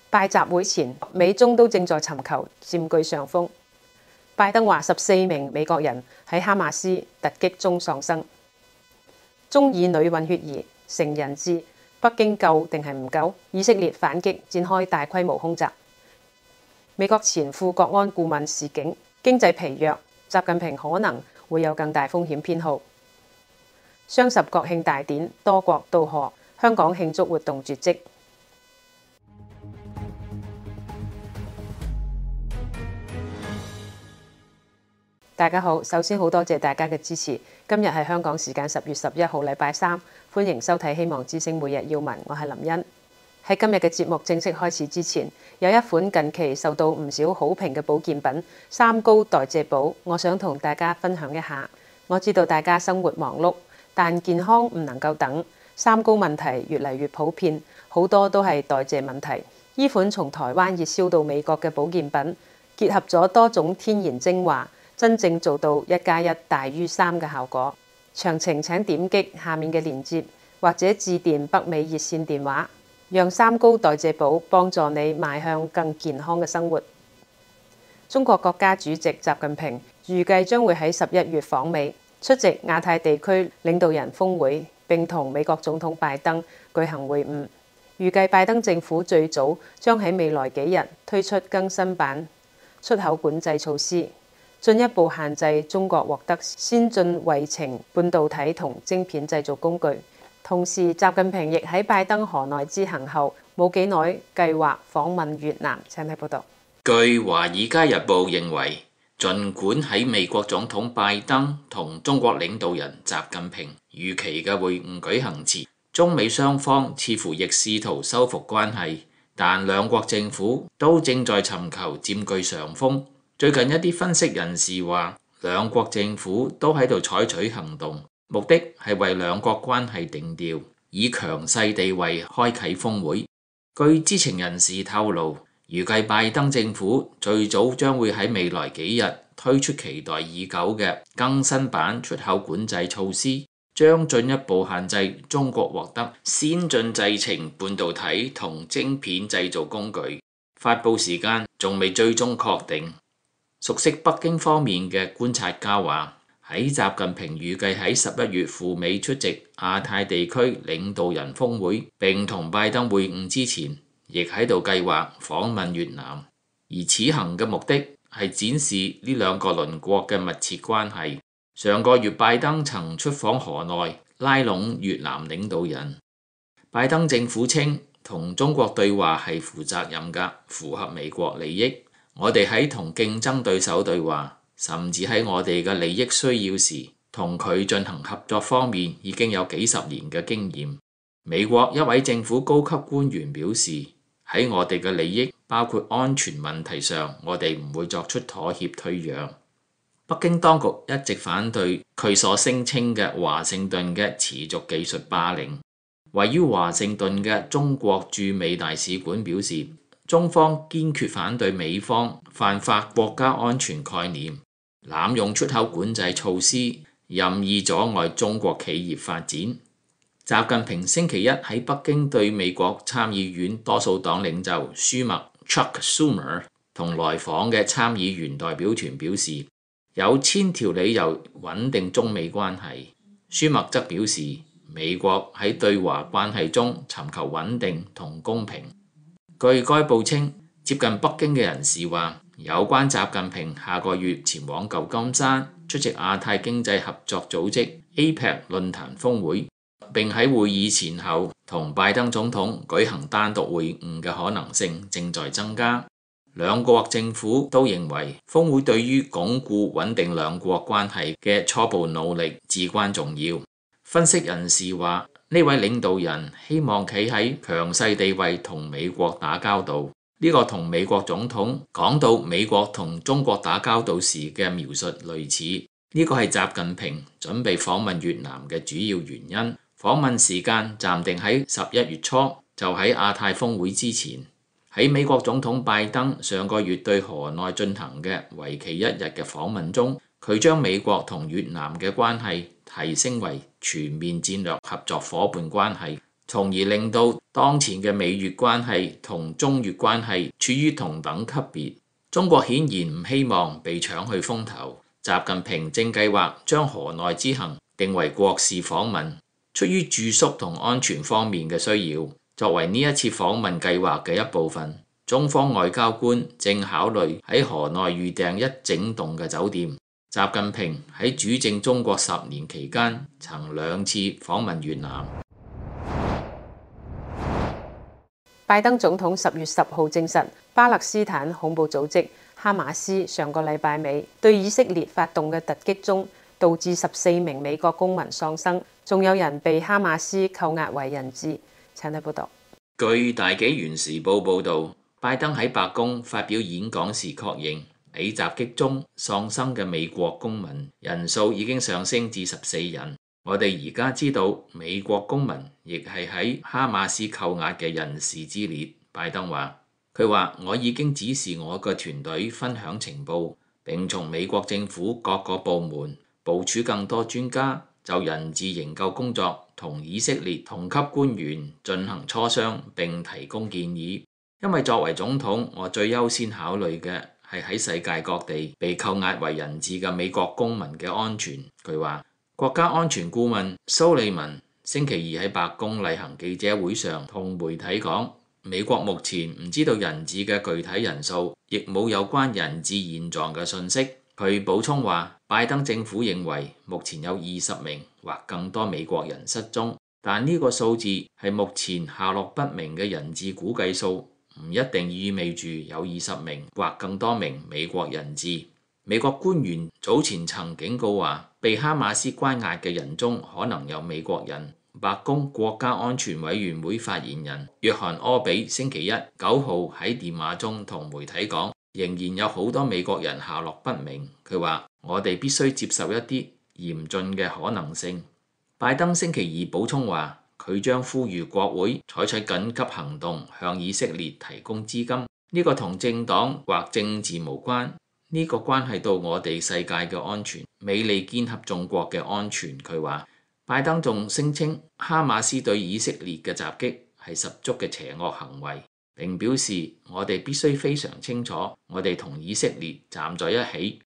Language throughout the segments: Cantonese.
拜習會前，美中都正在尋求佔據上風。拜登話14名美國人喺哈馬斯突擊中喪生。中以女混血兒成人質，北京夠定係唔夠？以色列反擊，展開大規模空襲。美國前副國安顧問示警，經濟疲弱，習近平可能會有更大風險偏好。雙十國慶大典，多國到賀，香港慶祝活動絕跡。大家好，首先好多謝大家嘅支持。今日係香港時間10月11號，禮拜三，歡迎收睇《希望之聲每日要聞》，我係林茵。喺今日嘅節目正式開始之前，有一款近期受到唔少好評嘅保健品——三高代謝寶，我想同大家分享一下。我知道大家生活忙碌，但健康唔能夠等，三高問題越嚟越普遍，好多都係代謝問題。呢款從台灣熱銷到美國嘅保健品，結合咗多種天然精華，真正做到1+1大於3嘅效果。詳情請點擊下面嘅鏈接，或者致電北美熱線電話，讓三高代謝寶幫助你邁向更健康嘅生活。中國國家主席習近平預計將會喺11月訪美，出席亞太地區領導人峰會，並同美國總統拜登舉行會晤。預計拜登政府最早將喺未來幾日推出更新版出口管制措施，進一步限制中國獲得先進衛星半導體同晶片製造工具。同時，習近平亦喺拜登河內之行後冇幾耐計劃訪問越南。請睇報道。 據《華爾街日報》認為，儘管喺美國總統拜登同中國領導人習近平預期嘅會晤舉行前，中美雙方似乎亦試圖修復關係，但兩國政府都正在尋求佔據上風。最近一啲分析人士話，兩國政府都喺度採取行動，目的係為兩國關係定調，以強勢地位開啟峰會。據知情人士透露，預計拜登政府最早將會喺未來幾日推出期待已久嘅更新版出口管制措施，將進一步限制中國獲得先進製程半導體同晶片製造工具。發佈時間仲未最終確定。熟悉北京方面嘅觀察家話，喺習近平預計喺11月赴美出席亞太地區領導人峰會並同拜登會晤之前，亦喺度計劃訪問越南。而此行嘅目的係展示呢兩個鄰國嘅密切關係。上個月拜登曾出訪河內，拉攏越南領導人。拜登政府稱，同中國對話係負責任㗎，符合美國利益。我哋喺同競爭對手對話，甚至喺我哋嘅利益需要時，同佢進行合作方面已經有幾十年嘅經驗。美國一位政府高級官員表示，喺我哋嘅利益，包括安全問題上，我哋唔會作出妥協退讓。北京當局一直反對佢所聲稱嘅華盛頓嘅持續技術霸凌。位於華盛頓嘅中國駐美大使館表示，中方堅決反對美方泛化國家安全概念，濫用出口管制措施，任意阻礙中國企業發展。習近平星期一喺北京對美國參議院多數黨領袖舒默 Chuck Schumer 同來訪嘅參議員代表團表示，有千條理由穩定中美關係。舒默則表示，美國喺對華關係中尋求穩定同公平。據該報稱，接近北京嘅人士話，有關習近平下個月前往舊金山出席亞太經濟合作組織 APEC 論壇峰會，並喺會議前後同拜登總統舉行單獨會晤嘅可能性正在增加。兩國政府都認為峰會對於鞏固穩定兩國關係嘅初步努力至關重要。分析人士話，呢位領導人希望企喺強勢地位同美國打交道，呢個同美國總統講到美國同中國打交道時嘅描述類似。呢個係習近平準備訪問越南嘅主要原因。訪問時間暫定喺11月初，就喺亞太峰會之前。喺美國總統拜登上個月對河內進行嘅為期1日嘅訪問中，佢將美國同越南嘅關係提升為全面戰略合作夥伴關係， 從而令到當前嘅美越關係同中越關係處於同等級別。中國顯然唔希望被搶去風頭。習近平正計劃將河內之行定為國事訪問，出於住宿同安全方面嘅需要，作為呢一次訪問計劃嘅一部分，中方外交官正考慮喺河內預訂一整棟嘅酒店。習近平喺主政中國10年期間，曾2次訪問越南。 拜登總統10月10號證實，巴勒斯坦恐怖組織哈馬斯上個禮拜尾對以色列發動嘅突擊中，導致14名美國公民喪生，仲有人被哈馬斯扣押為人質。請睇報道。 據大紀元時報報導，拜登喺白宮發表演講時確認，喺襲擊中喪生嘅美國公民人數已經上升至14人。我哋而家知道美國公民亦係喺哈馬斯扣押嘅人士之列。拜登話：佢話我已經指示我嘅團隊分享情報，並從美國政府各個部門部署更多專家，就人質營救工作同以色列同級官員進行磋商並提供建議。因為作為總統，我最優先考慮嘅係喺世界各地被扣押為人質嘅美國公民嘅安全。佢話。國家安全顧問蘇利文星期二喺白宮例行記者會上同媒體講，美國目前唔知道人質嘅具體人數，亦冇有關人質現狀嘅信息。佢補充話，拜登政府認為目前有20名或更多美國人失蹤，但呢個數字係目前下落不明嘅人質估計數，唔一定意味住有20名或更多名美國人質。美國官員早前曾警告話，被哈馬斯關押嘅人中可能有美國人。白宮國家安全委員會發言人約翰柯比星期一9號喺電話中同媒體講，仍然有好多美國人下落不明。佢話：我哋必須接受一啲嚴峻嘅可能性。拜登星期二補充話，佢將呼籲國會採取緊急行動，向以色列提供資金。呢個同政黨或政治無關。呢個關係到我哋世界嘅安全，美利堅合眾國嘅安全。佢話，拜登仲聲稱哈馬斯對以色列嘅襲擊係十足嘅邪惡行為，並表示我哋必須非常清楚，我哋同以色列站在一起。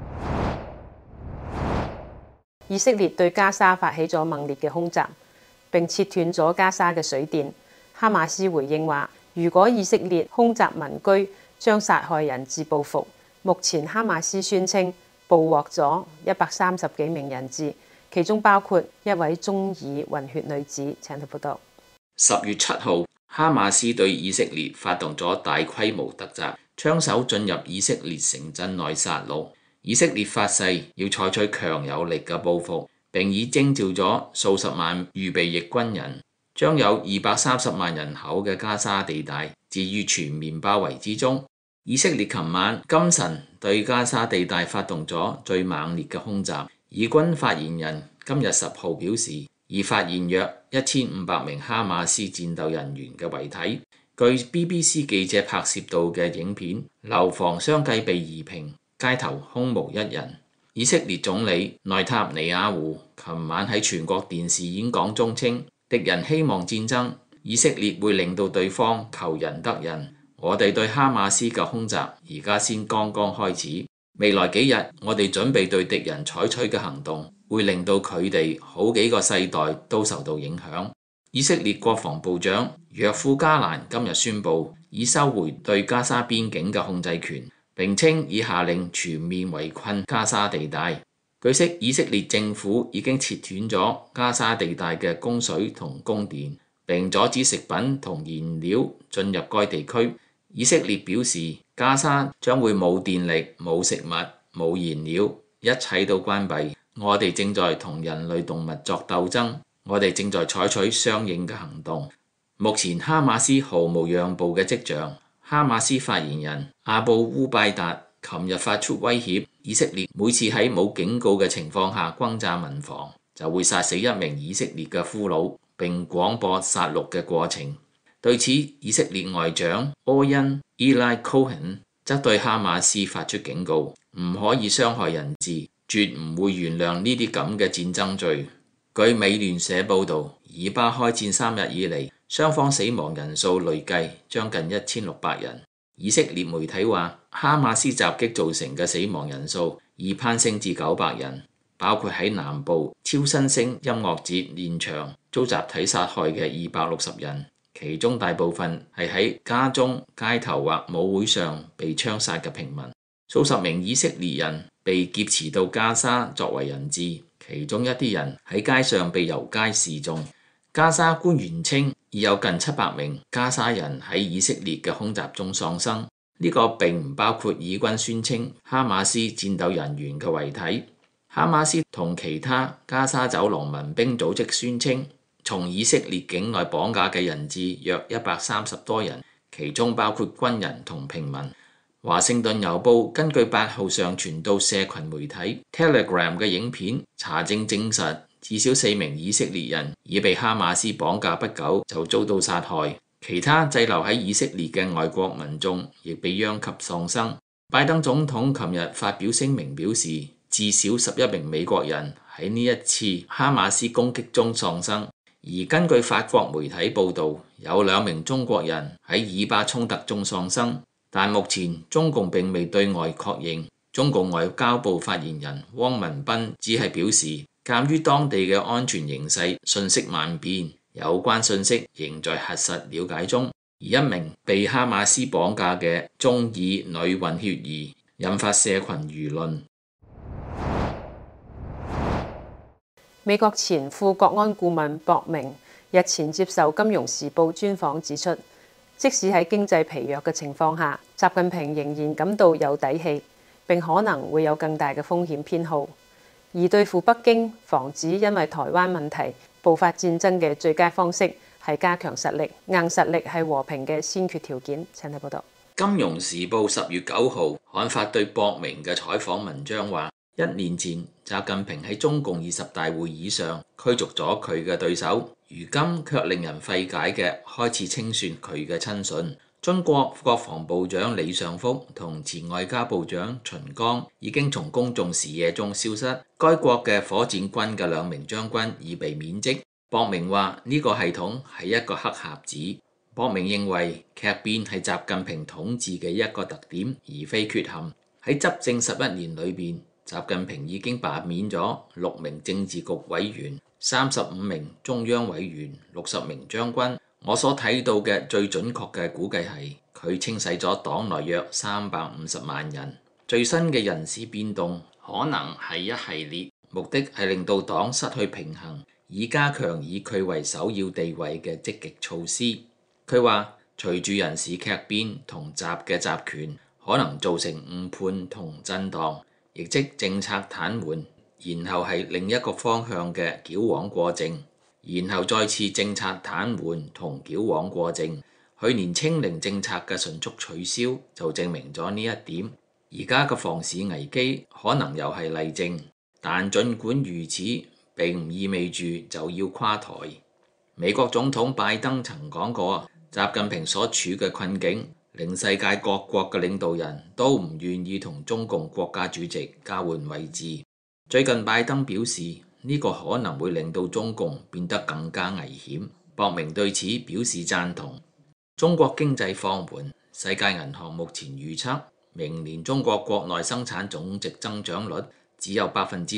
以色列對加沙發起咗猛烈嘅空襲，並切斷咗加沙嘅水電。哈馬斯回應話，如果以色列空襲民居，將殺害人質報復。目前哈馬斯宣稱捕獲咗130幾名人質，其中包括一位中耳混血女子。請睇報道。 10月7號，哈馬斯對以色列發動咗大規模突襲，槍手進入以色列城鎮內殺戮。以色列發誓要採取強有力嘅報復，並已徵召咗數十萬預備役軍人，將有230萬人口嘅加沙地帶置於全面包圍之中。以色列琴晚今晨對加沙地帶發動咗最猛烈嘅空襲。以軍發言人今日10號表示，已發現約1500名哈馬斯戰鬥人員嘅遺體。據 BBC 記者拍攝到嘅影片，樓房相繼被夷平，街頭空無一人。以色列總理內塔尼亞胡琴晚喺全國電視演講中稱，敵人希望戰爭，以色列會令到對方求仁得仁。我哋對哈馬斯嘅空襲而家先剛剛開始，未來幾日我哋準備對敵人採取嘅行動，會令到佢哋好幾個世代都受到影響。以色列國防部長約夫加蘭今日宣布，已收回對加沙邊境嘅控制權，並稱已下令全面圍困加沙地帶。據悉，以色列政府已經切斷咗加沙地帶嘅供水同供電，並阻止食品同燃料進入該地區。以色列表示，加沙將會冇電力、冇食物、冇燃料，一切都關閉。我哋正在同人類動物作鬥爭，我哋正在採取相應嘅行動。目前哈馬斯毫無讓步嘅跡象。哈馬斯發言人阿布烏拜達琴日發出威脅，以色列每次喺冇警告嘅情況下轟炸民房，就會殺死一名以色列嘅俘虜，並廣播殺戮嘅過程。對此，以色列外長柯恩伊拉科恩則對哈馬斯發出警告，唔可以傷害人質，絕唔會原諒呢啲咁嘅戰爭罪。據美聯社報導， 以巴開戰3日以嚟，雙方死亡人數累計將近1600人。以色列媒體話，哈馬斯襲擊造成嘅死亡人數已攀升至900人，包括喺南部超新星音樂節現場遭集體殺害嘅260人，其中大部分係喺家中、街頭或舞會上被槍殺嘅平民。數十名以色列人被劫持到加沙作為人質，其中一啲人喺街上被遊街示眾。加沙官員稱已有近700名加沙人喺以色列嘅空襲中喪生，呢個並唔包括以軍宣稱哈馬斯戰鬥人員嘅遺體。哈馬斯同其他加沙走廊民兵組織宣稱，從以色列境內綁架嘅人質約130多人，其中包括軍人同平民。華盛頓郵報根據8號上傳到社群媒體 Telegram 嘅影片查證證實，至少4名以色列人已被哈馬斯綁架不久就遭到殺害，其他滯留喺以色列嘅外國民眾亦被殃及喪生。拜登總統琴日發表聲明表示，至少11名美國人喺呢一次哈馬斯攻擊中喪生，而根據法國媒體報導，有2名中國人喺以巴衝突中喪生。但目前中共並未對外確認。中共外交部發言人汪文斌只係表示，鑑於當地嘅安全形勢瞬息萬變，有關信息仍在核實了解中。而一名被哈馬斯綁架嘅中以女混血兒引發社群輿論。 美國前副國安顧問博明日前接受《金融時報》專訪指出，即使喺經濟疲弱嘅情況下，習近平仍然感到有底氣，並可能會有更大嘅風險偏好。而對付北京、防止因為台灣問題爆發戰爭嘅最佳方式係加強實力，硬實力係和平嘅先決條件。請睇報道。 《金融時報》10月9號刊發對博明嘅採訪文章話，1年前習近平喺中共20大會議上驅逐咗佢嘅對手，如今卻令人費解嘅開始清算佢嘅親信。中國國防部長李尚福同前外交部長秦剛已經從公眾視野中消失，該國嘅火箭軍嘅2名將軍已被免職。博明話呢個系統係一個黑匣子。博明認為劇變係習近平統治嘅一個特點，而非缺陷。喺執政11年裏邊，習近平已經罷免咗6名政治局委員、35名中央委員、60名將軍。我所睇到嘅最準確嘅估計係佢清洗咗黨內約350萬人。最新嘅人事變動可能係一系列，目的係令到黨失去平衡，以加強以佢為首要地位嘅積極措施。佢話隨住人事劇變同習嘅集權，可能造成誤判同震盪，亦即政策癱瘓，然後係另一個方向嘅矯枉過正。然後再次政策癱瘓同矯枉過正。去年清零政策嘅迅速取消就證明咗呢一點。而家嘅房市危機可能又係例證，但儘管如此，並唔意味住就要垮台。美國總統拜登曾講過，習近平所處嘅困境令世界各國嘅領導人都唔願意同中共國家主席交換位置。最近拜登表示，呢個可能會令到中共變得更加危險。博明對此表示贊同。中國經濟放緩，世界銀行目前預測明年中國國內生產總值增長率只有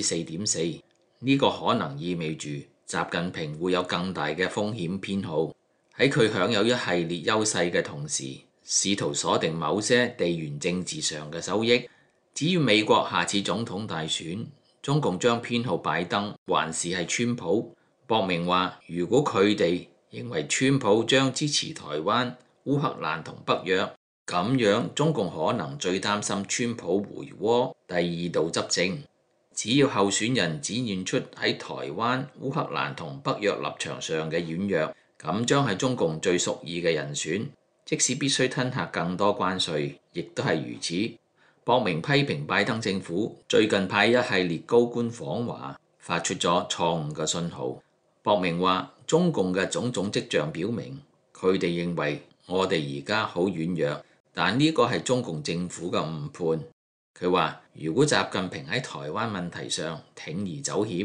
4.4%。呢個可能意味住習近平會有更大嘅風險偏好，喺佢享有一系列優勢嘅同時，試圖鎖定某些地緣政治上嘅收益。只要美國下次總統大選，中共將偏好拜登還是係川普。博明話，如果佢哋認為川普將支持台灣、烏克蘭同北約，咁樣中共可能最擔心川普回鍋第2度執政。只要候選人展現出喺台灣、烏克蘭同北約立場上嘅軟弱，咁將係中共最屬意嘅人選。即使必須吞下更多關稅，亦都係如此。博明批評拜登政府最近派一系列高官訪華，發出咗錯誤嘅信號。博明話，中共嘅種種跡象表明，佢哋認為我哋而家好軟弱，但呢個係中共政府嘅誤判。佢話，如果習近平喺台灣問題上鋌而走險，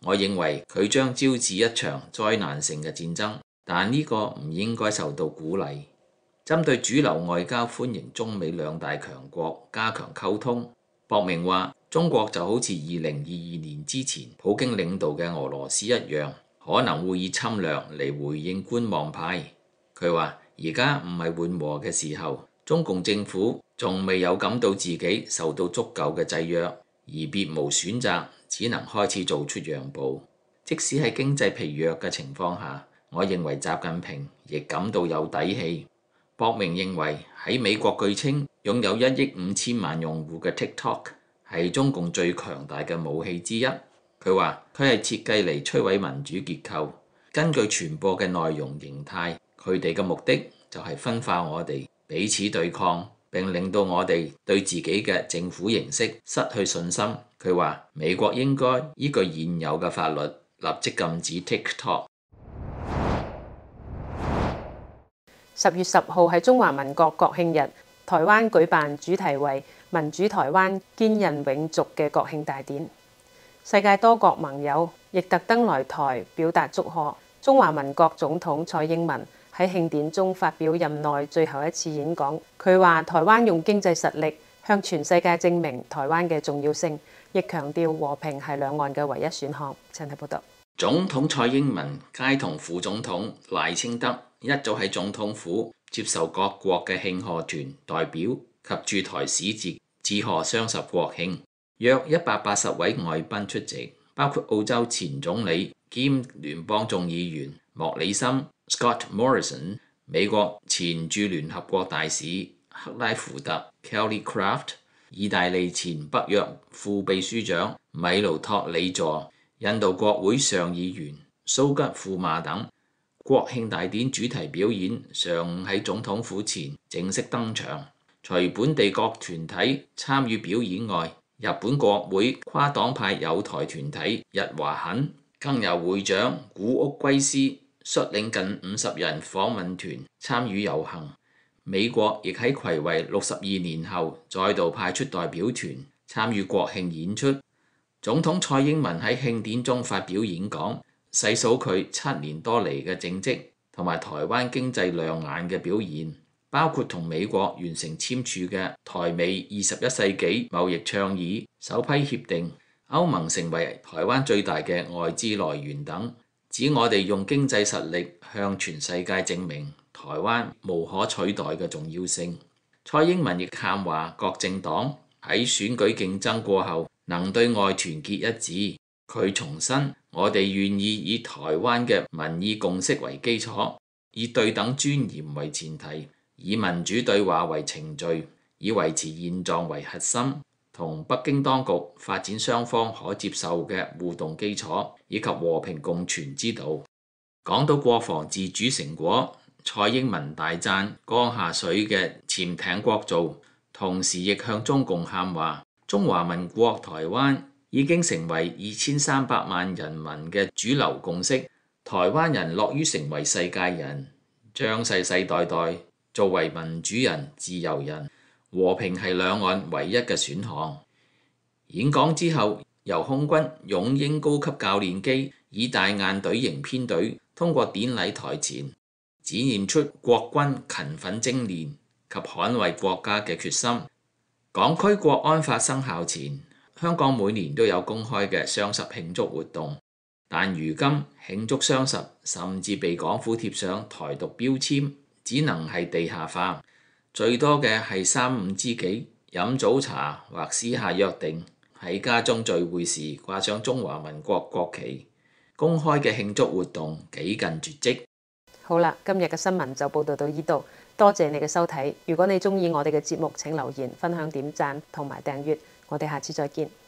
我認為佢將招致一場災難性嘅戰爭，但呢個唔應該受到鼓勵。針對主流外交歡迎中美兩大強國加強溝通，博明話中國就好似2022年之前普京領導嘅俄羅斯一樣，可能會以侵略嚟回應觀望派。佢話而家唔係緩和嘅時候，中共政府仲未有感到自己受到足夠嘅制約，而別無選擇，只能開始做出讓步。即使喺經濟疲弱嘅情況下，我認為習近平亦感到有底氣。博明認為喺美國據稱擁有1億5千萬用戶嘅 TikTok 係中共最強大嘅武器之一。佢話佢係設計嚟摧毀民主結構，根據傳播嘅內容形態，佢哋嘅目的就係分化我哋，彼此對抗，並令到我哋對自己嘅政府形式失去信心。佢話美國應該依據現有嘅法律立即禁止 TikTok。 10月10號係中華民國國慶日，台灣舉辦主題為民主台灣堅韌永續嘅國慶大典。世界多國盟友亦特登來台表達祝賀。中華民國總統蔡英文喺慶典中發表任內最後一次演講，佢話台灣用經濟實力向全世界證明台灣嘅重要性，亦強調和平係兩岸嘅唯一選項。請睇報道。 總統蔡英文偕同副總統賴清德一早喺總統府接受各國嘅慶賀團代表及駐台使節致賀雙十國慶，約180位外賓出席，包括澳洲前總理兼聯邦眾議員莫里森 Scott Morrison、美國前駐聯合國大使克拉福特 Kelly Craft、意大利前北約副秘書長米盧托里佐、印度國會上議員蘇吉庫馬等。國慶大典主題表演上午喺總統府前正式登場，除本地各團體參與表演外，日本國會跨黨派友台團體日華肯更由會長古屋圭司率領近50人訪問團參與遊行。美國亦喺睽違62年後再度派出代表團參與國慶演出。總統蔡英文喺慶典中發表演講，細數佢7年多嚟嘅政績同埋台灣經濟亮眼嘅表現，包括同美國完成簽署嘅台美21世紀貿易倡議首批協定，歐盟成為台灣最大嘅外資來源等，指我哋用經濟實力向全世界證明台灣無可取代嘅重要性。蔡英文亦喊話各政黨喺選舉競爭過後能對外團結一致。佢重申我哋願意以台灣嘅民意共識為基礎，以對等尊嚴為前提，以民主對話為程序，以維持現狀為核心，同北京當局發展雙方可接受嘅互動基礎，以及和平共存之道。講到國防自主成果，蔡英文大讚江下水嘅潛艇國造，同時亦向中共喊話中華民國台灣已經成為2300萬人民嘅主流共識，台灣人樂於成為世界人，將世世代代作為民主人、自由人，和平係兩岸唯一嘅選項。演講之後，由空軍勇鷹高級教練機以大雁隊形編隊通過典禮台前，展現出國軍勤奮精練及捍衛國家嘅決心。港區國安法生效前，香港每年都有公開嘅雙十慶祝活動，但如今慶祝雙十甚至被港府貼上台獨標籤，只能係地下化，最多嘅係3、5知己飲早茶或私下約定喺家中聚會時掛上中華民國國旗。公開嘅慶祝活動幾近絕跡。 好啦，今日嘅新聞就報道到呢度，多謝你嘅收睇。如果你鍾意我哋嘅節目，請留言、分享、點讚同埋訂閱。我哋下次再見。